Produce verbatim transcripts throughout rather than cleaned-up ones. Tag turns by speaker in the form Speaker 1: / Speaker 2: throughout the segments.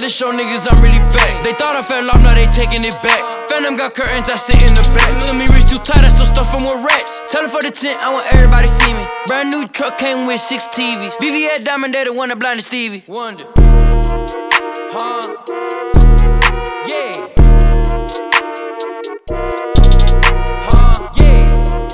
Speaker 1: to show niggas I'm really back. They thought I fell off, now they taking it back. Phantom got curtains, I sit in the back. Let me reach too tight, I still stuff for more racks. Tell her for the tent, I want everybody see me. Brand new truck came with six T Vs. V V at Diamond, they the one that blinded Stevie. Wonder. Huh? Yeah. Huh? Yeah.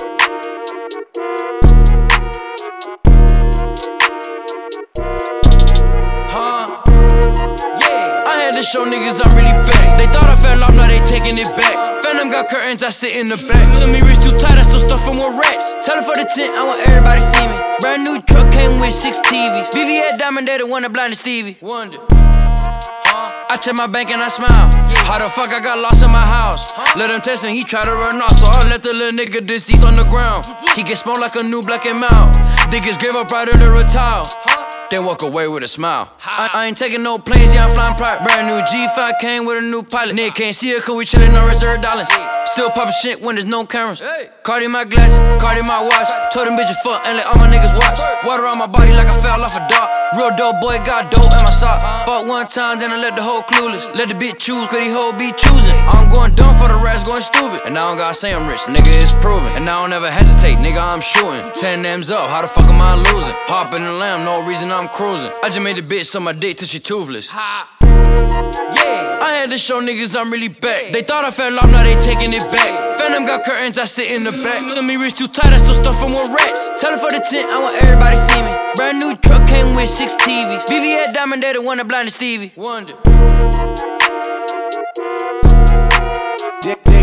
Speaker 1: Huh? Yeah. I had to show niggas I'm really back. They thought I fell off, now they taking it back. Phantom got curtains, I sit in the back. Let me reach too tight, I still stuff for more racks. Tell her for the tent, I want everybody see me. Brand new truck came with six T Vs. V V at Diamond, they the one that blinded Stevie. Wonder. I check my bank and I smile. How the fuck I got lost in my house? Let him test me, he try to run off. So I let the little nigga deceased on the ground. He get smoked like a new black and mild. Dig his grave up right under a towel. Then walk away with a smile. I, I ain't taking no planes, yeah, I'm flying private. Brand new G five came with a new pilot. Nigga can't see it cause we chillin' on reserve dollars. Still poppin' shit when there's no cameras. Cardi my glasses, Cardi my watch. Told them bitches fuck and let all my niggas watch. Water on my body like I fell off a dock. Real dope boy got dope in my sock. Bought one time, then I let the hoe clueless. Let the bitch choose, cause these hoe be choosing. I'm going dumb for the rest, going stupid. And I don't gotta say I'm rich, nigga, it's proven. And I don't ever hesitate, nigga, I'm shooting. Ten M's up, how the fuck am I losing? Hop in the lamb, no reason I'm cruising. I just made the bitch on my dick till she toothless. Ha. Yeah. I had to show niggas I'm really back. They thought I fell off, now they taking it back. Phantom got curtains, I sit in the back. Let me reach too tight, I still stuff for more racks. Tell her for the tent, I want everybody see me. Brand new truck came with six T Vs. V V at Diamond, they the one that blinded Stevie. Wonder.
Speaker 2: Yeah, yeah.